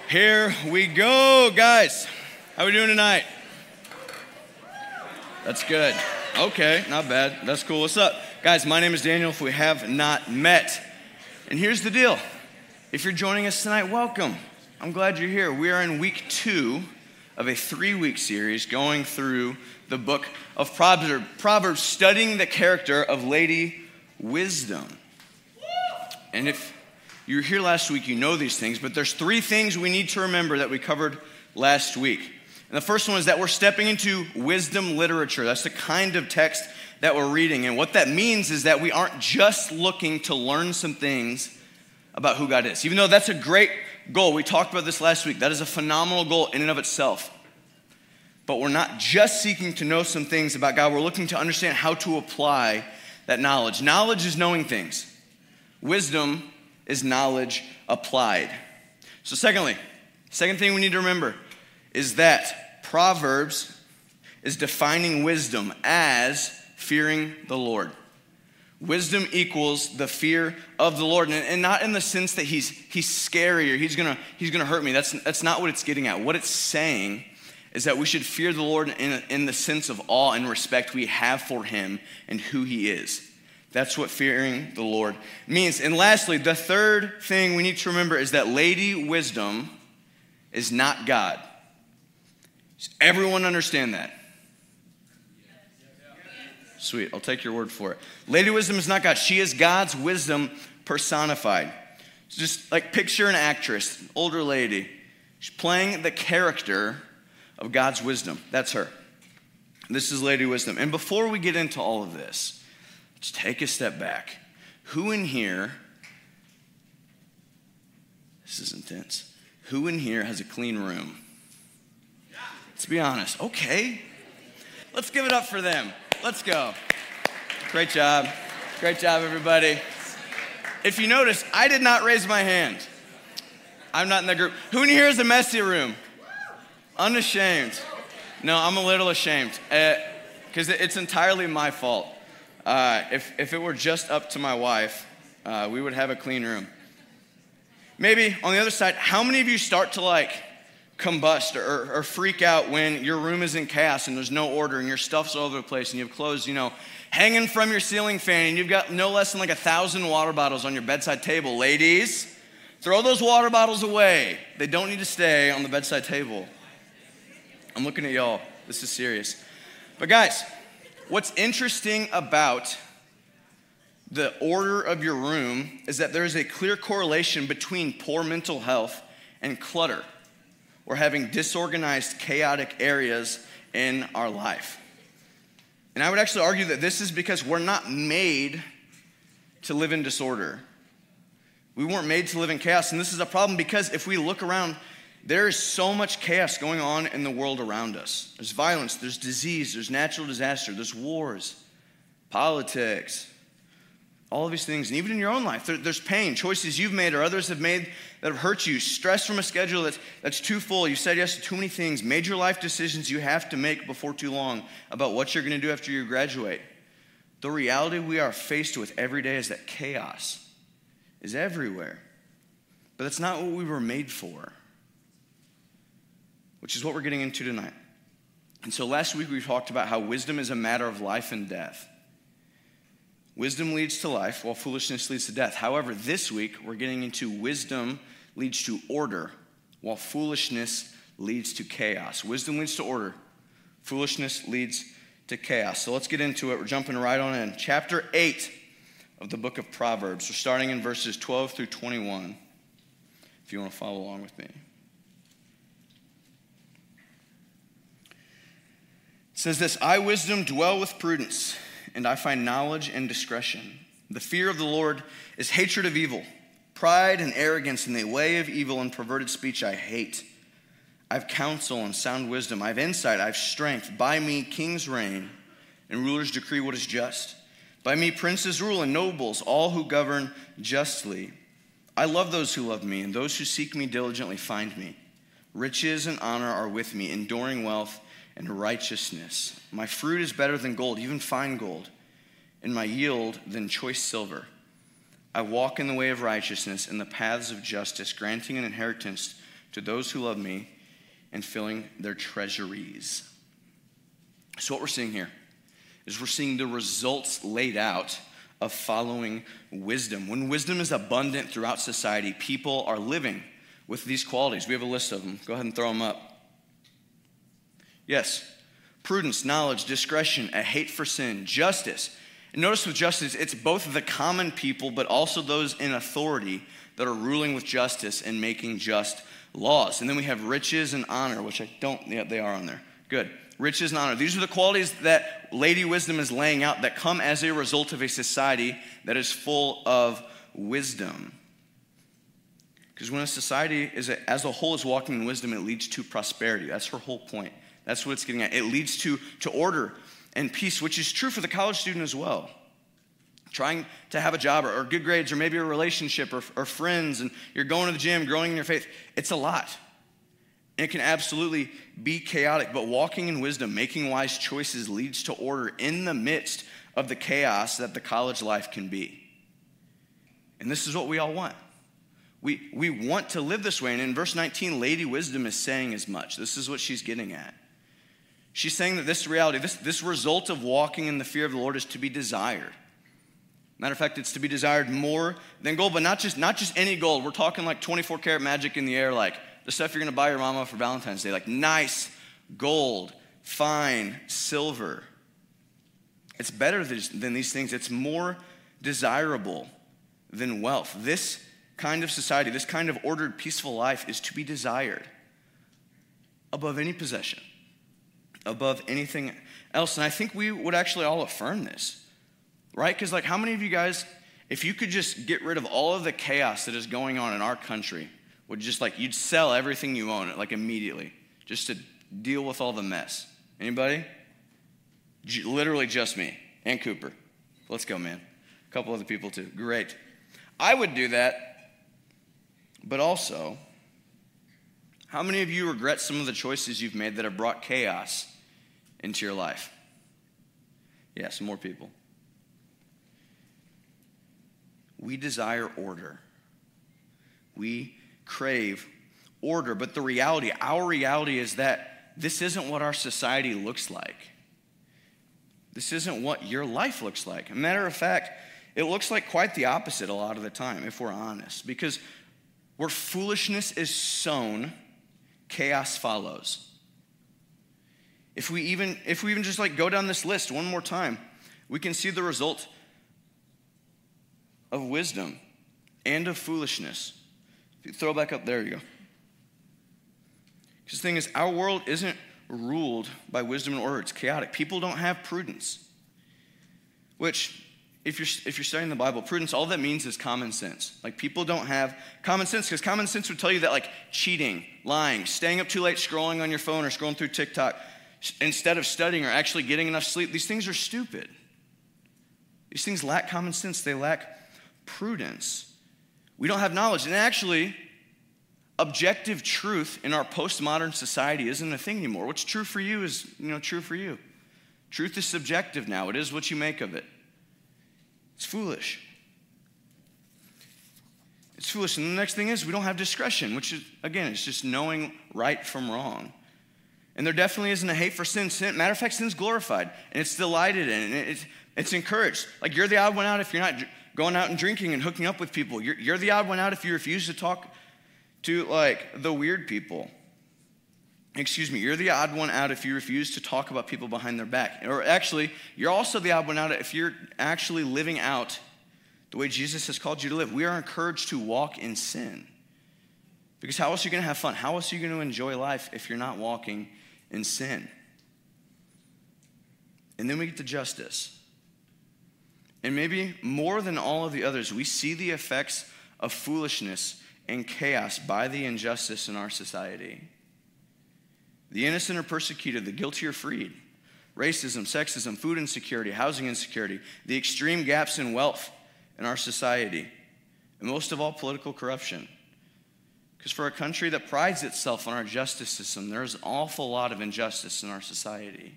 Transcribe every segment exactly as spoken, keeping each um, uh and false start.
Here we go, guys. How we doing tonight? That's good. Okay, not bad. That's cool. What's up? Guys, my name is Daniel, if we have not met. And here's the deal. If you're joining us tonight, welcome. I'm glad you're here. We are in week two of a three-week series going through the book of Proverbs, Proverbs, studying the character of Lady Wisdom. And if you were here last week, you know these things, but there's three things we need to remember that we covered last week. And the first one is that we're stepping into wisdom literature. That's the kind of text that we're reading. And what that means is that we aren't just looking to learn some things about who God is. Even though that's a great goal, we talked about this last week. That is a phenomenal goal in and of itself. But we're not just seeking to know some things about God. We're looking to understand how to apply that knowledge. Knowledge is knowing things. Wisdom is knowledge applied. So secondly, second thing we need to remember is that Proverbs is defining wisdom as fearing the Lord. Wisdom equals the fear of the Lord, and, and not in the sense that he's he's scary or he's gonna he's gonna hurt me. That's that's not what it's getting at. What it's saying is that we should fear the Lord in, in the sense of awe and respect we have for him and who he is. That's what fearing the Lord means. And lastly, the third thing we need to remember is that Lady Wisdom is not God. Does everyone understand that? Sweet, I'll take your word for it. Lady Wisdom is not God. She is God's wisdom personified. So just like picture an actress, an older lady. She's playing the character of God's wisdom. That's her. This is Lady Wisdom. And before we get into all of this, let's take a step back. Who in here, this is intense, who in here has a clean room? Let's be honest. Okay. Let's give it up for them. Let's go. Great job. Great job, everybody. If you notice, I did not raise my hand. I'm not in that group. Who in here has a messy room? Unashamed. No, I'm a little ashamed because uh, it's entirely my fault. Uh, if, if it were just up to my wife, uh, we would have a clean room. Maybe on the other side, how many of you start to like combust or, or freak out when your room is in chaos and there's no order and your stuff's all over the place and you have clothes, you know, hanging from your ceiling fan and you've got no less than like a thousand water bottles on your bedside table? Ladies, throw those water bottles away. They don't need to stay on the bedside table. I'm looking at y'all. This is serious. But guys, what's interesting about the order of your room is that there is a clear correlation between poor mental health and clutter, or having disorganized, chaotic areas in our life. And I would actually argue that this is because we're not made to live in disorder. We weren't made to live in chaos, and this is a problem because if we look around, there is so much chaos going on in the world around us. There's violence, there's disease, there's natural disaster, there's wars, politics, all of these things. And even in your own life, there, there's pain, choices you've made or others have made that have hurt you, stress from a schedule that's, that's too full. You said yes to too many things, major life decisions you have to make before too long about what you're going to do after you graduate. The reality we are faced with every day is that chaos is everywhere. But that's not what we were made for, which is what we're getting into tonight. And so last week we talked about how wisdom is a matter of life and death. Wisdom leads to life, while foolishness leads to death. However, this week we're getting into wisdom leads to order, while foolishness leads to chaos. Wisdom leads to order. Foolishness leads to chaos. So let's get into it. We're jumping right on in. Chapter eight of the book of Proverbs. We're starting in verses twelve through twenty-one, if you want to follow along with me. It says this: I, wisdom, dwell with prudence, and I find knowledge and discretion. The fear of the Lord is hatred of evil. Pride and arrogance in the way of evil and perverted speech I hate. I have counsel and sound wisdom. I have insight. I have strength. By me kings reign, and rulers decree what is just. By me princes rule, and nobles, all who govern justly. I love those who love me, and those who seek me diligently find me. Riches and honor are with me, enduring wealth and righteousness. My fruit is better than gold, even fine gold, and my yield than choice silver. I walk in the way of righteousness, in the paths of justice, granting an inheritance to those who love me and filling their treasuries. So what we're seeing here is we're seeing the results laid out of following wisdom. When wisdom is abundant throughout society, people are living with these qualities. We have a list of them. Go ahead and throw them up. Yes, prudence, knowledge, discretion, a hate for sin, justice. And notice with justice, it's both the common people, but also those in authority that are ruling with justice and making just laws. And then we have riches and honor, which I don't, yeah, they are on there. Good. Riches and honor. These are the qualities that Lady Wisdom is laying out that come as a result of a society that is full of wisdom. Because when a society is a, as a whole is walking in wisdom, it leads to prosperity. That's her whole point. That's what it's getting at. It leads to, to order and peace, which is true for the college student as well. Trying to have a job or, or good grades or maybe a relationship or, or friends, and you're going to the gym, growing in your faith. It's a lot. And it can absolutely be chaotic, but walking in wisdom, making wise choices leads to order in the midst of the chaos that the college life can be. And this is what we all want. We, we want to live this way. And in verse nineteen, Lady Wisdom is saying as much. This is what she's getting at. She's saying that this reality, this, this result of walking in the fear of the Lord is to be desired. Matter of fact, it's to be desired more than gold, but not just, not just any gold. We're talking like twenty-four karat magic in the air, like the stuff you're going to buy your mama for Valentine's Day, like nice gold, fine silver. It's better than these things. It's more desirable than wealth. This kind of society, this kind of ordered, peaceful life is to be desired above any possession, above anything else. And I think we would actually all affirm this, right? Because like how many of you guys, if you could just get rid of all of the chaos that is going on in our country, would just like, you'd sell everything you own like immediately just to deal with all the mess? Anybody? J- literally just me and Cooper. Let's go, man. A couple other people too. Great. I would do that. But also, how many of you regret some of the choices you've made that have brought chaos into your life? Yeah, some more people. We desire order. We crave order. But the reality, our reality is that this isn't what our society looks like. This isn't what your life looks like. As a matter of fact, it looks like quite the opposite a lot of the time, if we're honest. Because where foolishness is sown, chaos follows. If we even if we even just like go down this list one more time, we can see the result of wisdom and of foolishness. If you throw it back up, there you go. Because the thing is, our world isn't ruled by wisdom and order. It's chaotic. People don't have prudence. Which, if you're if you're studying the Bible, prudence, all that means is common sense. Like people don't have common sense, because common sense would tell you that like cheating, lying, staying up too late, scrolling on your phone or scrolling through TikTok instead of studying or actually getting enough sleep, these things are stupid. These things lack common sense. They lack prudence. We don't have knowledge. And actually, objective truth in our postmodern society isn't a thing anymore. What's true for you is, you know, true for you. Truth is subjective now. It is what you make of it. It's foolish. It's foolish. And the next thing is we don't have discretion, which is, again, it's just knowing right from wrong. And there definitely isn't a hate for sin. sin matter of fact, sin's glorified, and it's delighted in, and it's, it's encouraged. Like you're the odd one out if you're not going out and drinking and hooking up with people. You're, you're the odd one out if you refuse to talk to like the weird people. Excuse me, you're the odd one out if you refuse to talk about people behind their back. Or actually, you're also the odd one out if you're actually living out the way Jesus has called you to live. We are encouraged to walk in sin. Because how else are you going to have fun? How else are you going to enjoy life if you're not walking in sin? And then we get to justice. And maybe more than all of the others, we see the effects of foolishness and chaos by the injustice in our society. The innocent are persecuted, the guilty are freed. Racism, sexism, food insecurity, housing insecurity, the extreme gaps in wealth in our society, and most of all, political corruption. Because for a country that prides itself on our justice system, there's an awful lot of injustice in our society.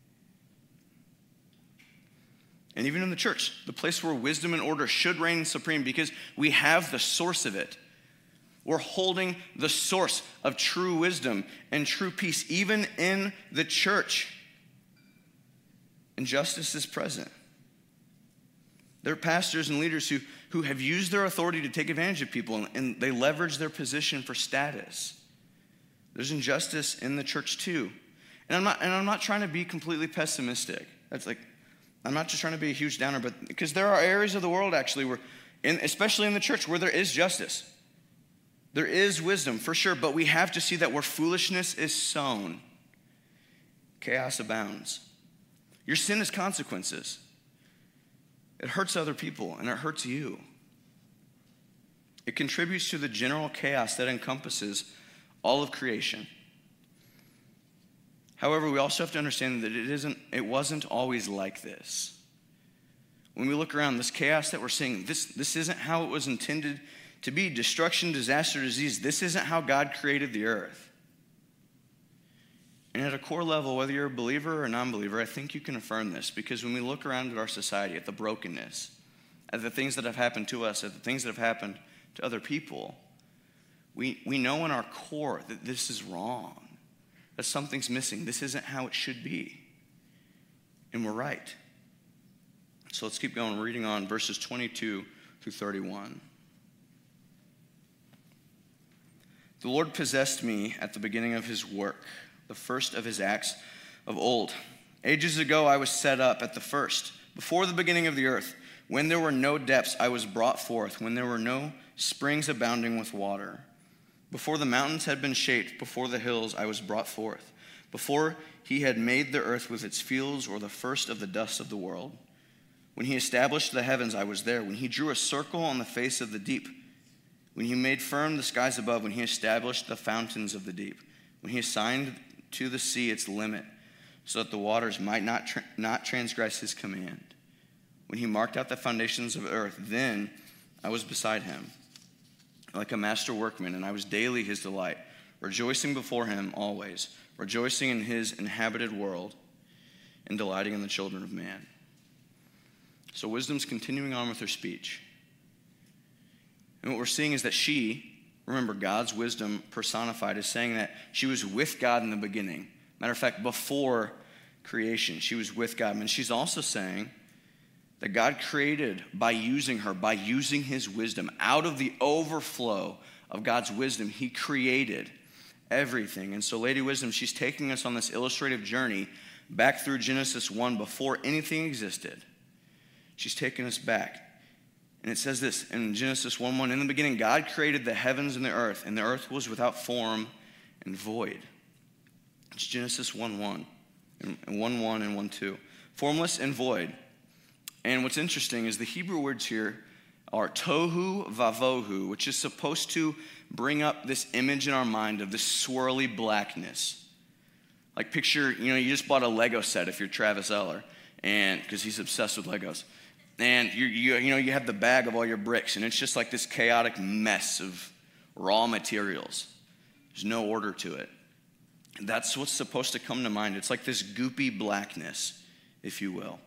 And even in the church, the place where wisdom and order should reign supreme, because we have the source of it. We're holding the source of true wisdom and true peace, even in the church. And justice is present. There are pastors and leaders who, who have used their authority to take advantage of people, and, and they leverage their position for status. There's injustice in the church too. And I'm not, and I'm not trying to be completely pessimistic. That's like, I'm not just trying to be a huge downer, but because there are areas of the world actually where, in, especially in the church, where there is justice. There is wisdom, for sure, but we have to see that where foolishness is sown, chaos abounds. Your sin has consequences. It hurts other people, and it hurts you. It contributes to the general chaos that encompasses all of creation. However, we also have to understand that it isn't, it wasn't always like this. When we look around, this chaos that we're seeing, this, this isn't how it was intended to be. Destruction, disaster, disease, this isn't how God created the earth. And at a core level, whether you're a believer or a non-believer, I think you can affirm this, because when we look around at our society, at the brokenness, at the things that have happened to us, at the things that have happened to other people, we, we know in our core that this is wrong, that something's missing. This isn't how it should be. And we're right. So let's keep going, reading on verses twenty-two through thirty-one. The Lord possessed me at the beginning of his work, the first of his acts of old. Ages ago I was set up at the first, before the beginning of the earth. When there were no depths, I was brought forth, when there were no springs abounding with water. Before the mountains had been shaped, before the hills, I was brought forth. Before he had made the earth with its fields, or the first of the dust of the world. When he established the heavens, I was there. When he drew a circle on the face of the deep. When he made firm the skies above. When he established the fountains of the deep. When he assigned to the sea its limit, so that the waters might not, tra- not transgress his command. When he marked out the foundations of the earth, then I was beside him, like a master workman, and I was daily his delight, rejoicing before him always, rejoicing in his inhabited world, and delighting in the children of man. So wisdom's continuing on with her speech. And what we're seeing is that she, remember, God's wisdom personified, is saying that she was with God in the beginning. Matter of fact, before creation, she was with God. And she's also saying that God created by using her, by using his wisdom. Out of the overflow of God's wisdom, he created everything. And so Lady Wisdom, she's taking us on this illustrative journey back through Genesis one, before anything existed. She's taking us back. And it says this in Genesis one one, in the beginning, God created the heavens and the earth, and the earth was without form and void. It's Genesis one one, and one one and one two. Formless and void. And what's interesting is the Hebrew words here are tohu vavohu, which is supposed to bring up this image in our mind of this swirly blackness. Like picture, you know, you just bought a Lego set if you're Travis Eller, and because he's obsessed with Legos. And you, you you know, you have the bag of all your bricks, and it's just like this chaotic mess of raw materials. There's no order to it. That's what's supposed to come to mind. It's like this goopy blackness, if you will.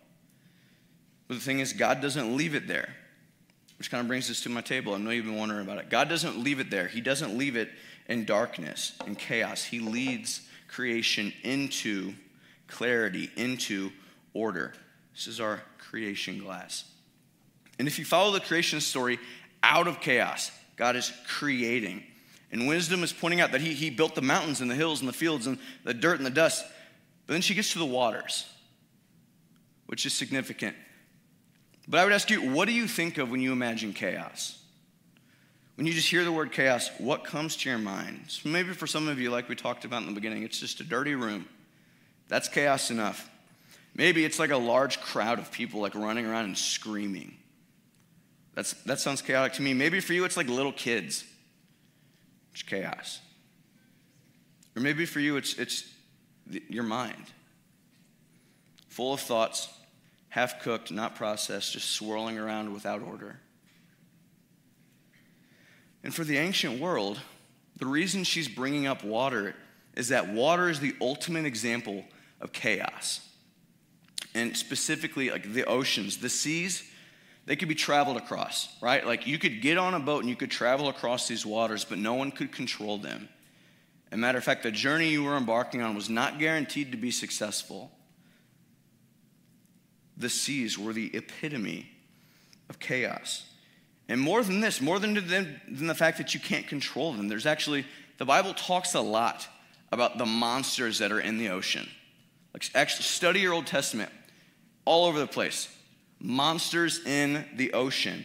But the thing is, God doesn't leave it there, which kind of brings us to my table. I know you've been wondering about it. God doesn't leave it there. He doesn't leave it in darkness and chaos. He leads creation into clarity, into order. This is our creation glass. And if you follow the creation story out of chaos, God is creating. And wisdom is pointing out that he, he built the mountains and the hills and the fields and the dirt and the dust. But then she gets to the waters, which is significant. But I would ask you, what do you think of when you imagine chaos? When you just hear the word chaos, what comes to your mind? So maybe for some of you, like we talked about in the beginning, it's just a dirty room. That's chaos enough. Maybe it's like a large crowd of people like running around and screaming. That's, that sounds chaotic to me. Maybe for you, it's like little kids. It's chaos. Or maybe for you, it's, it's your mind. Full of thoughts, half-cooked, not processed, just swirling around without order. And for the ancient world, the reason she's bringing up water is that water is the ultimate example of chaos. And specifically, like the oceans, the seas, They could be traveled across, right? Like you could get on a boat and you could travel across these waters, but no one could control them. As a matter of fact, the journey you were embarking on was not guaranteed to be successful. The seas were the epitome of chaos. And more than this, more than, than, than the fact that you can't control them, there's actually, the Bible talks a lot about the monsters that are in the ocean. Like actually study your Old Testament, all over the place. Monsters in the ocean.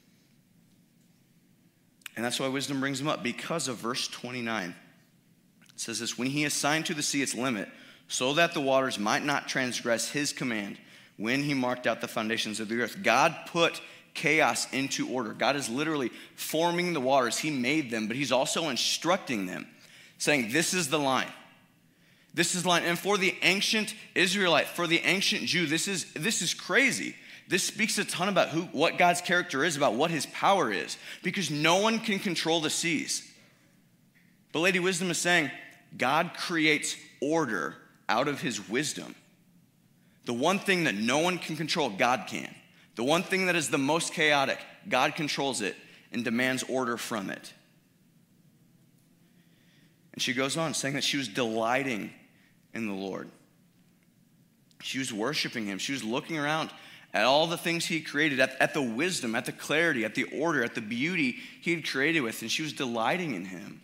And that's why wisdom brings them up, because of verse twenty-nine. It says this, when he assigned to the sea its limit, so that the waters might not transgress his command, when he marked out the foundations of the earth. God put chaos into order. God is literally forming the waters. He made them, but he's also instructing them, saying, this is the line. This is the line. And for the ancient Israelite, for the ancient Jew, this is, this is crazy. This speaks a ton about who, what God's character is, about what his power is, because no one can control the seas. But Lady Wisdom is saying, God creates order out of his wisdom. The one thing that no one can control, God can. The one thing that is the most chaotic, God controls it and demands order from it. And she goes on saying that she was delighting in the Lord. She was worshiping him. She was looking around at all the things he created, at, at the wisdom, at the clarity, at the order, at the beauty he had created with, and she was delighting in him.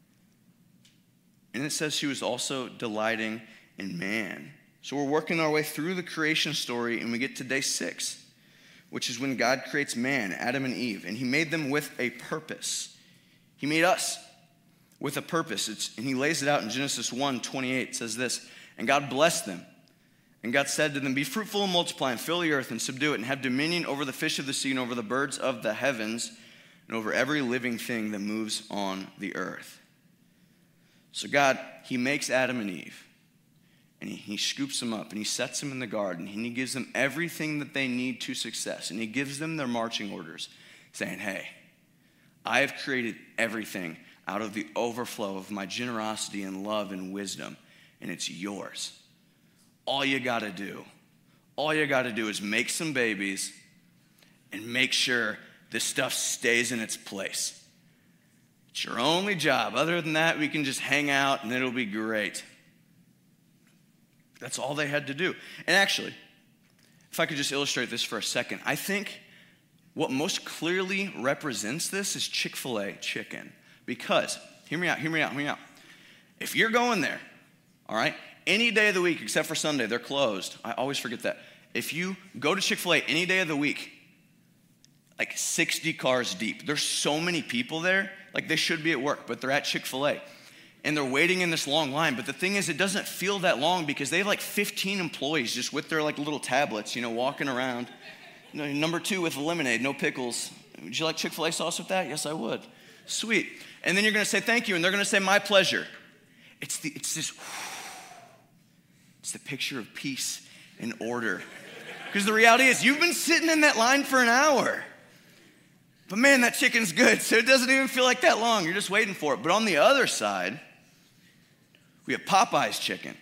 And it says she was also delighting in man. So we're working our way through the creation story, and we get to day six, which is when God creates man, Adam and Eve, and he made them with a purpose. He made us with a purpose. It's, and he lays it out in Genesis one twenty-eight. It says this, and God blessed them. And God said to them, be fruitful and multiply and fill the earth and subdue it and have dominion over the fish of the sea and over the birds of the heavens and over every living thing that moves on the earth. So God, he makes Adam and Eve, and he, he scoops them up and he sets them in the garden and he gives them everything that they need to success, and he gives them their marching orders saying, hey, I have created everything out of the overflow of my generosity and love and wisdom, and it's yours. All you got to do, all you got to do is make some babies and make sure this stuff stays in its place. It's your only job. Other than that, we can just hang out and it'll be great. That's all they had to do. And actually, if I could just illustrate this for a second, I think what most clearly represents this is Chick-fil-A chicken. Because, hear me out, hear me out, hear me out. If you're going there, all right, any day of the week except for Sunday, they're closed. I always forget that. If you go to Chick-fil-A any day of the week, like sixty cars deep. There's so many people there, like they should be at work, but they're at Chick-fil-A. And they're waiting in this long line. But the thing is, it doesn't feel that long because they have like fifteen employees just with their like little tablets, you know, walking around. You know, number two with lemonade, no pickles. Would you like Chick-fil-A sauce with that? Yes, I would. Sweet. And then you're going to say thank you, and they're going to say my pleasure. It's the it's this, it's the picture of peace and order. Because the reality is, you've been sitting in that line for an hour. But man, that chicken's good, so it doesn't even feel like that long. You're just waiting for it. But on the other side, we have Popeye's chicken.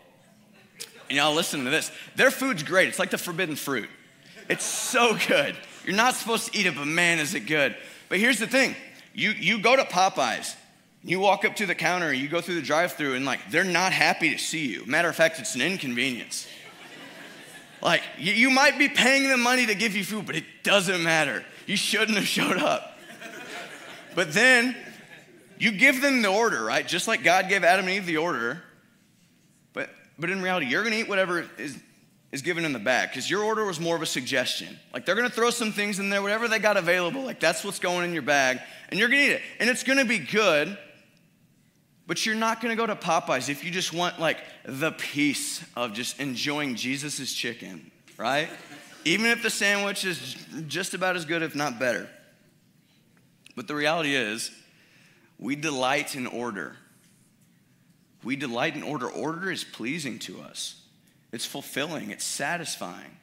And y'all listen to this. Their food's great. It's like the forbidden fruit. It's so good. You're not supposed to eat it, but man, is it good. But here's the thing. You, you go to Popeye's. You walk up to the counter, you go through the drive-thru, and like they're not happy to see you. Matter of fact, it's an inconvenience. Like, you, you might be paying them money to give you food, but it doesn't matter. You shouldn't have showed up. But then you give them the order, right? Just like God gave Adam and Eve the order. But but in reality, you're going to eat whatever is, is given in the bag, because your order was more of a suggestion. Like, they're going to throw some things in there, whatever they got available. Like, that's what's going in your bag, and you're going to eat it. And it's going to be good, but you're not going to go to Popeye's if you just want, like, the peace of just enjoying Jesus' chicken, right? Even if the sandwich is just about as good, if not better. But the reality is, we delight in order. We delight in order. Order is pleasing to us. It's fulfilling. It's satisfying.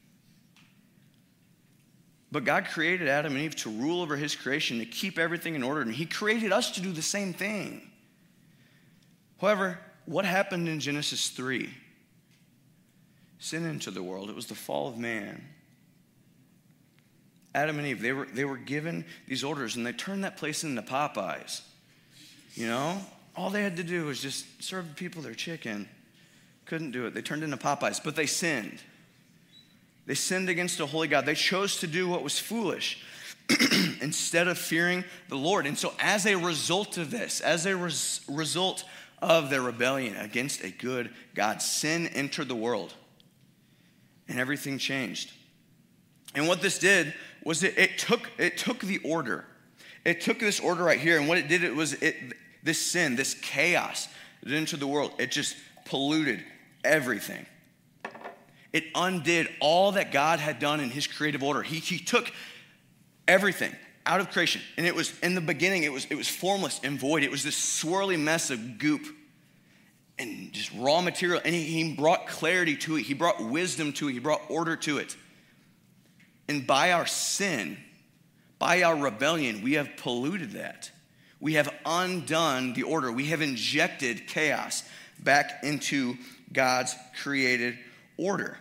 But God created Adam and Eve to rule over his creation, to keep everything in order, and he created us to do the same thing. However, what happened in Genesis three? Sin entered the world. It was the fall of man. Adam and Eve, they were, they were given these orders, and they turned that place into Popeyes. You know? All they had to do was just serve the people their chicken. Couldn't do it. They turned into Popeyes, but they sinned. They sinned against a holy God. They chose to do what was foolish instead of fearing the Lord. And so as a result of this, as a res- result of their rebellion against a good God, sin entered the world, and everything changed. And what this did was it, it took it took the order. It took this order right here, and what it did, it was it this sin, this chaos that entered the world, it just polluted everything. It undid all that God had done in his creative order. He, he took everything out of creation. And it was, in the beginning, it was, it was formless and void. It was this swirly mess of goop and just raw material. And he, he brought clarity to it. He brought wisdom to it. He brought order to it. And by our sin, by our rebellion, we have polluted that. We have undone the order. We have injected chaos back into God's created order.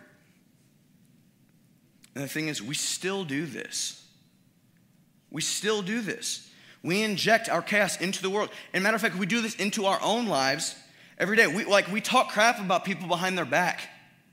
And the thing is, we still do this. We still do this. We inject our chaos into the world. And matter of fact, we do this into our own lives every day. We, like, we talk crap about people behind their back.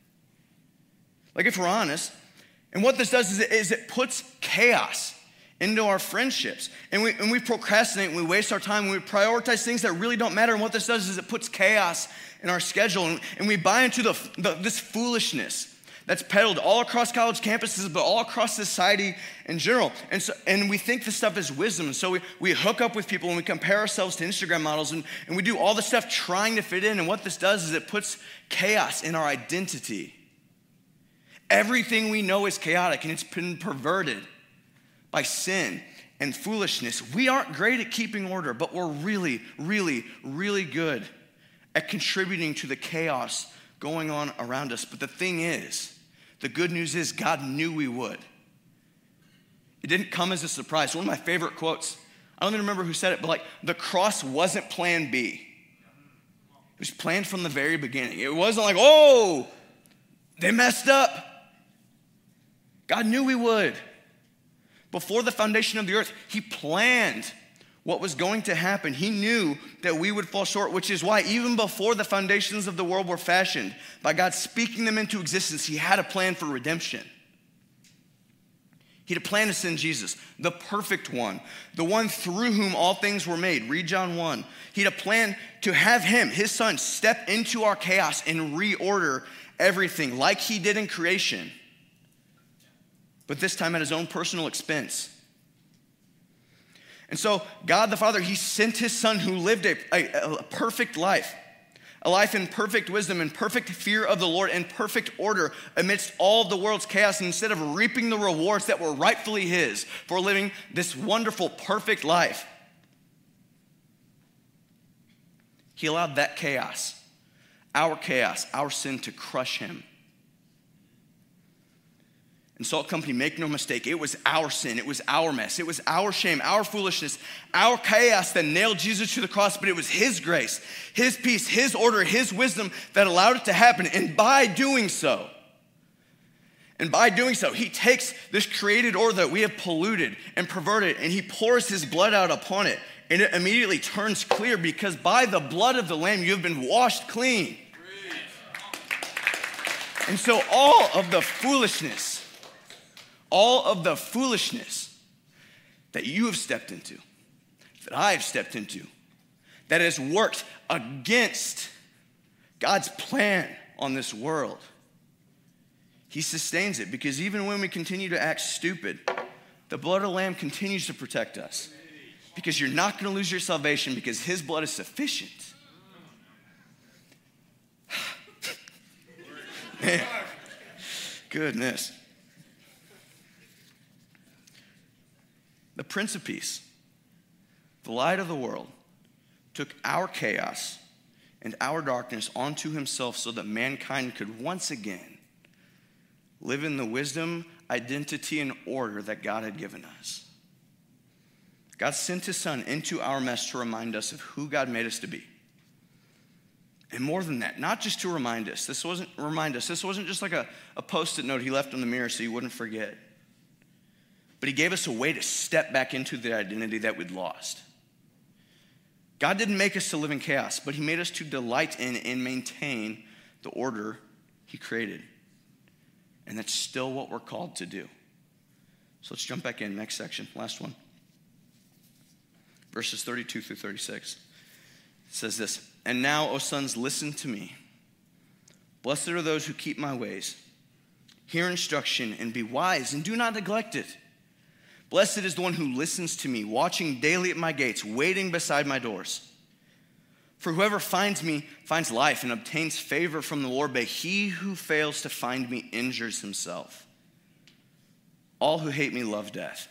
Like, if we're honest, and what this does is it, is it puts chaos into our friendships. And we, and we procrastinate, and we waste our time, and we prioritize things that really don't matter. And what this does is it puts chaos in our schedule, and, and we buy into the, the this foolishness that's peddled all across college campuses, but all across society in general. And so, and we think this stuff is wisdom. And so we, we hook up with people and we compare ourselves to Instagram models, and, and we do all this stuff trying to fit in. And what this does is it puts chaos in our identity. Everything we know is chaotic, and it's been perverted by sin and foolishness. We aren't great at keeping order, but we're really, really, really good at contributing to the chaos going on around us. But the thing is, the good news is God knew we would. It didn't come as a surprise. One of my favorite quotes, I don't even remember who said it, but like, the cross wasn't plan B. It was planned from the very beginning. It wasn't like, oh, they messed up. God knew we would. Before the foundation of the earth, he planned what was going to happen. He knew that we would fall short, which is why even before the foundations of the world were fashioned, by God speaking them into existence, he had a plan for redemption. He had a plan to send Jesus, the perfect one, the one through whom all things were made. Read John one. He had a plan to have him, his son, step into our chaos and reorder everything like he did in creation, but this time at his own personal expense. And so God the Father, he sent his son who lived a, a, a perfect life, a life in perfect wisdom and perfect fear of the Lord and perfect order amidst all of the world's chaos. And instead of reaping the rewards that were rightfully his for living this wonderful, perfect life, he allowed that chaos, our chaos, our sin, to crush him. And Salt Company, make no mistake, it was our sin, it was our mess, it was our shame, our foolishness, our chaos that nailed Jesus to the cross, but it was his grace, his peace, his order, his wisdom that allowed it to happen. And by doing so, and by doing so, he takes this created order that we have polluted and perverted, and he pours his blood out upon it, and it immediately turns clear, because by the blood of the Lamb, you have been washed clean. And so all of the foolishness, all of the foolishness that you have stepped into, that I have stepped into, that has worked against God's plan on this world, he sustains it, because even when we continue to act stupid, the blood of the Lamb continues to protect us, because you're not going to lose your salvation, because his blood is sufficient. Man, goodness. The Prince of Peace, the light of the world, took our chaos and our darkness onto himself so that mankind could once again live in the wisdom, identity, and order that God had given us. God sent his son into our mess to remind us of who God made us to be. And more than that, not just to remind us. This wasn't remind us. This wasn't just like a, a post-it note he left on the mirror so you wouldn't forget. but he gave us a way to step back into the identity that we'd lost. God didn't make us to live in chaos, but he made us to delight in and maintain the order he created. And that's still what we're called to do. So let's jump back in, next section, last one. Verses thirty-two through thirty-six. It says this, "And now, O sons, listen to me. Blessed are those who keep my ways. Hear instruction and be wise, and do not neglect it. Blessed is the one who listens to me, watching daily at my gates, waiting beside my doors. For whoever finds me finds life and obtains favor from the Lord, but he who fails to find me injures himself. All who hate me love death."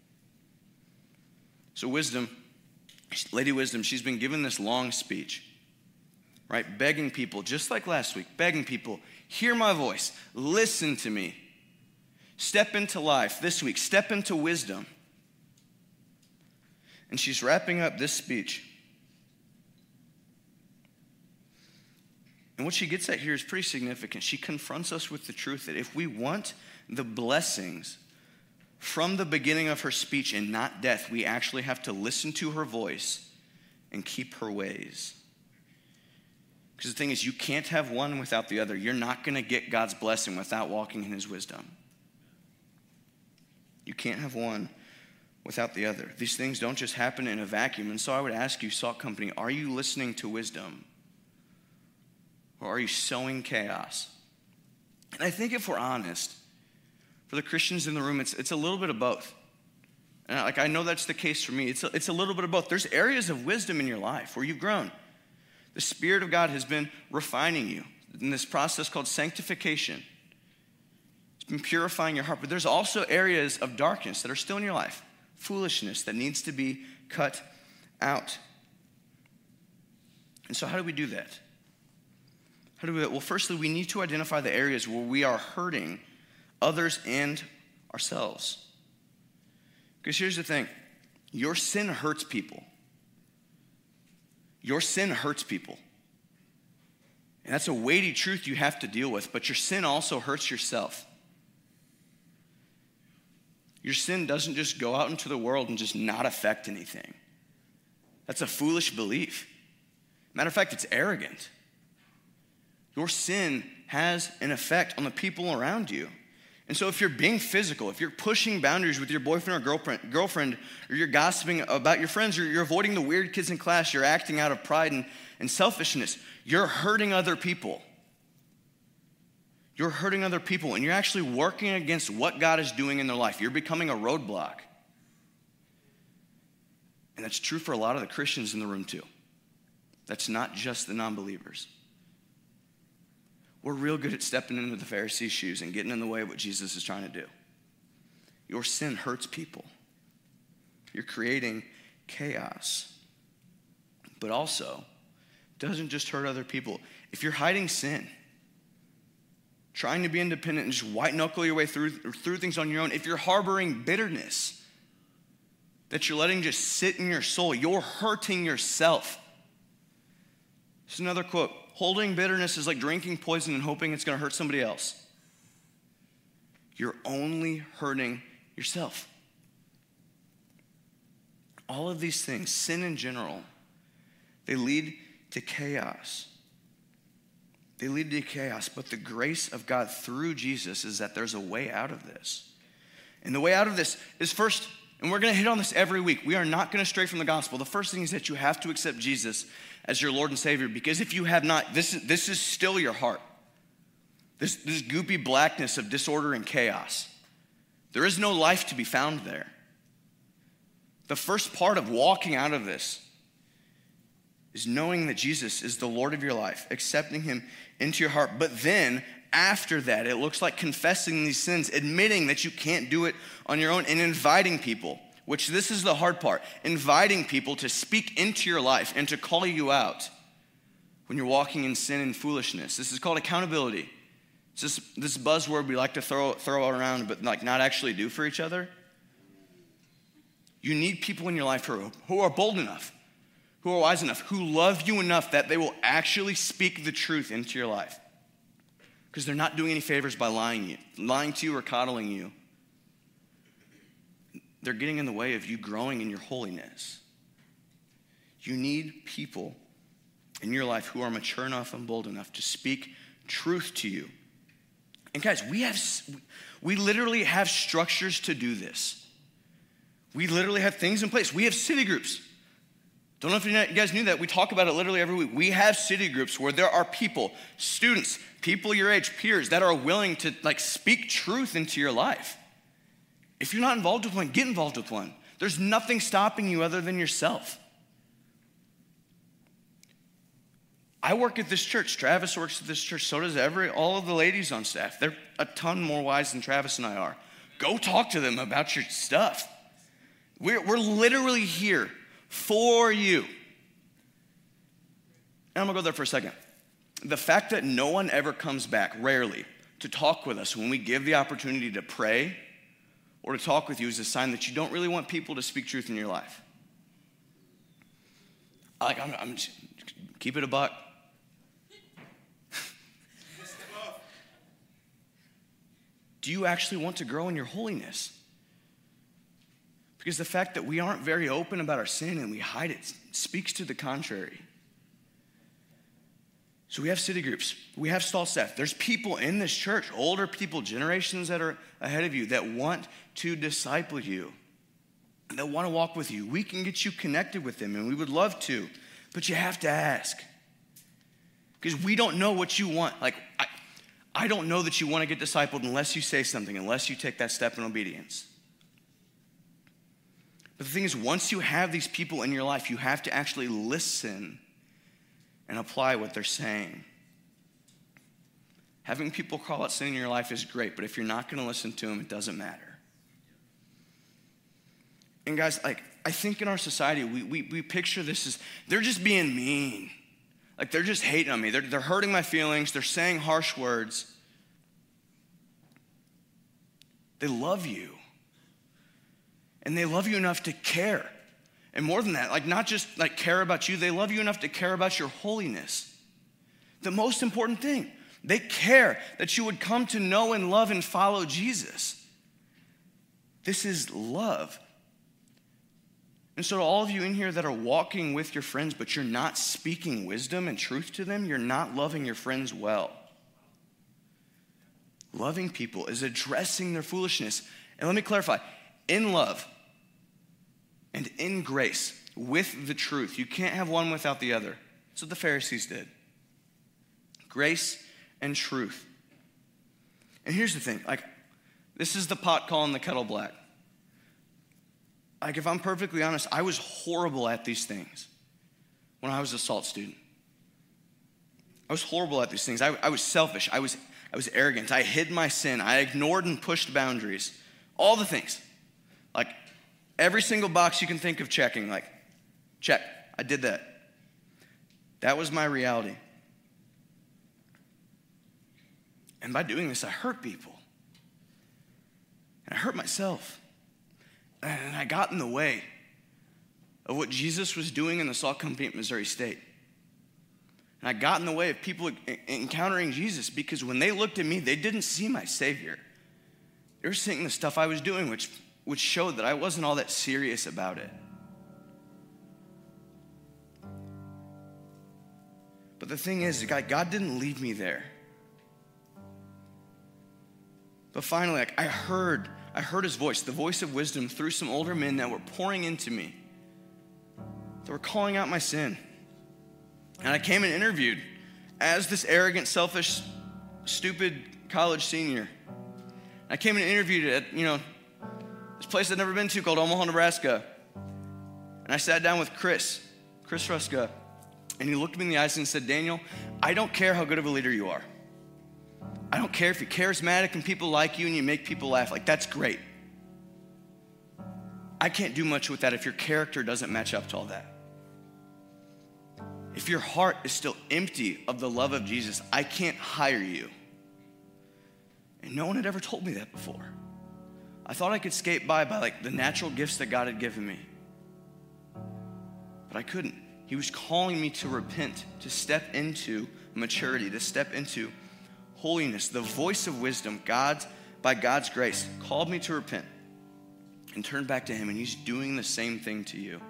So wisdom, Lady Wisdom, she's been given this long speech, right? Begging people, just like last week, begging people, hear my voice, listen to me. Step into life this week, step into wisdom. And she's wrapping up this speech. And what she gets at here is pretty significant. She confronts us with the truth that if we want the blessings from the beginning of her speech and not death, we actually have to listen to her voice and keep her ways. Because the thing is, you can't have one without the other. You're not going to get God's blessing without walking in his wisdom. You can't have one without the other. These things don't just happen in a vacuum. And so I would ask you, Salt Company, are you listening to wisdom? Or are you sowing chaos? And I think if we're honest, for the Christians in the room, it's, it's a little bit of both. And I, like, I know that's the case for me. It's a, it's a little bit of both. There's areas of wisdom in your life where you've grown. The Spirit of God has been refining you in this process called sanctification. It's been purifying your heart. But there's also areas of darkness that are still in your life. Foolishness that needs to be cut out. And so how do we do that? How do we do that? Well, firstly, we need to identify the areas where we are hurting others and ourselves. Because here's the thing. Your sin hurts people. Your sin hurts people. And that's a weighty truth you have to deal with, but your sin also hurts yourself. Your sin doesn't just go out into the world and just not affect anything. That's a foolish belief. Matter of fact, it's arrogant. Your sin has an effect on the people around you. And so if you're being physical, if you're pushing boundaries with your boyfriend or girlfriend, girlfriend or you're gossiping about your friends, or you're avoiding the weird kids in class, you're acting out of pride and, and selfishness, you're hurting other people. You're hurting other people, and you're actually working against what God is doing in their life. You're becoming a roadblock. And that's true for a lot of the Christians in the room too. That's not just the non-believers. We're real good at stepping into the Pharisees' shoes and getting in the way of what Jesus is trying to do. Your sin hurts people. You're creating chaos. But also, it doesn't just hurt other people. If you're hiding sin, trying to be independent and just white knuckle your way through, through things on your own, if you're harboring bitterness that you're letting just sit in your soul, you're hurting yourself. This is another quote. Holding bitterness is like drinking poison and hoping it's going to hurt somebody else. You're only hurting yourself. All of these things, sin in general, they lead to chaos. They lead to chaos, but the grace of God through Jesus is that there's a way out of this. And the way out of this is first, and we're going to hit on this every week, we are not going to stray from the gospel. The first thing is that you have to accept Jesus as your Lord and Savior, because if you have not, this is, this is still your heart. This, this goopy blackness of disorder and chaos. There is no life to be found there. The first part of walking out of this is knowing that Jesus is the Lord of your life, accepting him into your heart. But then, after that, it looks like confessing these sins, admitting that you can't do it on your own, and inviting people, which this is the hard part, inviting people to speak into your life and to call you out when you're walking in sin and foolishness. This is called accountability. It's just this buzzword we like to throw, throw around, but like not actually do for each other. You need people in your life who are, who are bold enough, who are wise enough, who love you enough that they will actually speak the truth into your life. Because they're not doing any favors by lying you, lying to you or coddling you. they're getting in the way of you growing in your holiness. You need people in your life who are mature enough and bold enough to speak truth to you. And guys, we have, we literally have structures to do this. We literally have things in place. We have city groups. Don't know if you guys knew that. We talk about it literally every week. We have city groups where there are people, students, people your age, peers, that are willing to like speak truth into your life. If you're not involved with one, get involved with one. There's nothing stopping you other than yourself. I work at this church. Travis works at this church. So does every all of the ladies on staff. They're a ton more wise than Travis and I are. Go talk to them about your stuff. We're, we're literally here for you. And I'm gonna go there for a second. The fact that no one ever comes back, rarely, to talk with us when we give the opportunity to pray or to talk with you is a sign that you don't really want people to speak truth in your life. Like, I'm, I'm just, keep it a buck. Do you actually want to grow in your holiness? Because the fact that we aren't very open about our sin and we hide it speaks to the contrary. So we have city groups. We have stall staff. There's people in this church, older people, generations that are ahead of you that want to disciple you, that want to walk with you. We can get you connected with them, and we would love to, but you have to ask. Because we don't know what you want. Like, I, I don't know that you want to get discipled unless you say something, unless you take that step in obedience. But the thing is, once you have these people in your life, you have to actually listen and apply what they're saying. Having people call out sin in your life is great, but if you're not going to listen to them, it doesn't matter. And guys, like, I think in our society, we, we, we picture this as, they're just being mean. Like, they're just hating on me. They're, they're hurting my feelings. They're saying harsh words. They love you. And they love you enough to care. And more than that, like not just like care about you, they love you enough to care about your holiness. The most important thing, they care that you would come to know and love and follow Jesus. This is love. And so to all of you in here that are walking with your friends, but you're not speaking wisdom and truth to them, you're not loving your friends well. Loving people is addressing their foolishness. And let me clarify, in love and in grace, with the truth. You can't have one without the other. That's what the Pharisees did. Grace and truth. And here's the thing, like, this is the pot calling the kettle black. Like, if I'm perfectly honest, I was horrible at these things when I was a SALT student. I was horrible at these things. I, I was selfish. I was, I was arrogant. I hid my sin. I ignored and pushed boundaries. All the things. Like, every single box you can think of checking, like, check, I did that. That was my reality. And by doing this, I hurt people. And I hurt myself. And I got in the way of what Jesus was doing in the Salt Company at Missouri State. And I got in the way of people encountering Jesus because when they looked at me, they didn't see my Savior. They were seeing the stuff I was doing, which which showed that I wasn't all that serious about it. But the thing is, God, God didn't leave me there. But finally, like, I heard, I heard his voice, the voice of wisdom through some older men that were pouring into me. They were calling out my sin. And I came and interviewed as this arrogant, selfish, stupid college senior. I came and interviewed at, you know, this place I'd never been to called Omaha, Nebraska. And I sat down with Chris, Chris Ruska, and he looked me in the eyes and said, Daniel, I don't care how good of a leader you are. I don't care if you're charismatic and people like you and you make people laugh. Like, that's great. I can't do much with that if your character doesn't match up to all that. If your heart is still empty of the love of Jesus, I can't hire you. And no one had ever told me that before. I thought I could skate by by like the natural gifts that God had given me. But I couldn't. He was calling me to repent, to step into maturity, to step into holiness. The voice of wisdom, God, by God's grace, called me to repent. and turn back to him, and he's doing the same thing to you.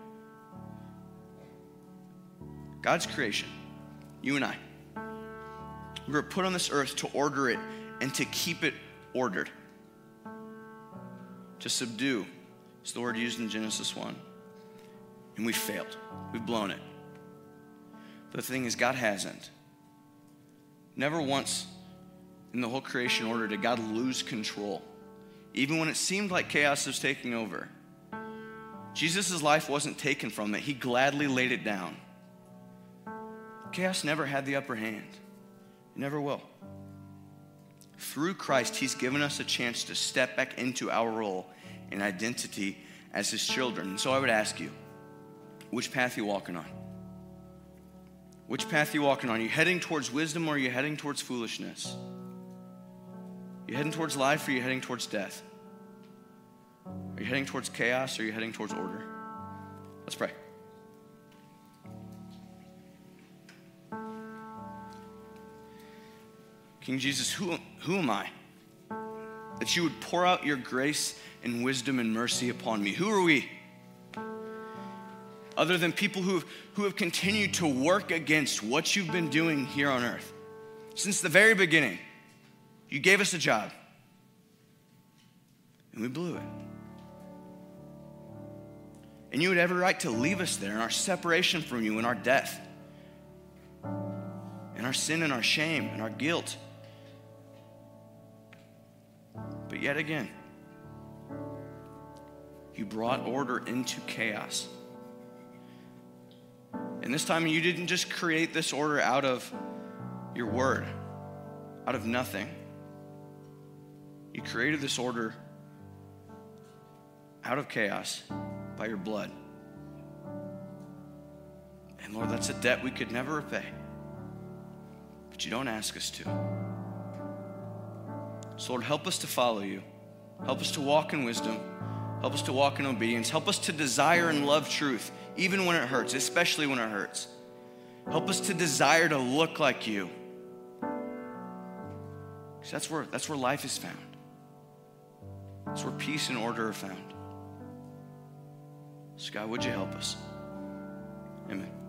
God's creation, you and I, we were put on this earth to order it and to keep it ordered. To subdue is the word used in Genesis one. And we failed. We've blown it. But the thing is, God hasn't. Never once in the whole creation order did God lose control. Even when it seemed like chaos was taking over. Jesus' life wasn't taken from it. He gladly laid it down. Chaos never had the upper hand. It never will. Through Christ, he's given us a chance to step back into our role and identity as his children. And so I would ask you, which path are you walking on? Which path are you walking on? Are you heading towards wisdom, or are you heading towards foolishness? Are you heading towards life, or are you heading towards death? Are you heading towards chaos, or are you heading towards order? Let's pray. King Jesus, who, who am I that you would pour out your grace and wisdom and mercy upon me? Who are we? Other than people who have, who have continued to work against what you've been doing here on earth. Since the very beginning, you gave us a job, and we blew it. And you had every right to leave us there in our separation from you, in our death, in our sin and our shame and our guilt. But yet again, you brought order into chaos. And this time you didn't just create this order out of your word, out of nothing. You created this order out of chaos by your blood. And Lord, that's a debt we could never repay. But you don't ask us to. So Lord, help us to follow you. Help us to walk in wisdom. Help us to walk in obedience. Help us to desire and love truth, even when it hurts, especially when it hurts. Help us to desire to look like you. Because that's where, that's where life is found. That's where peace and order are found. So God, would you help us? Amen.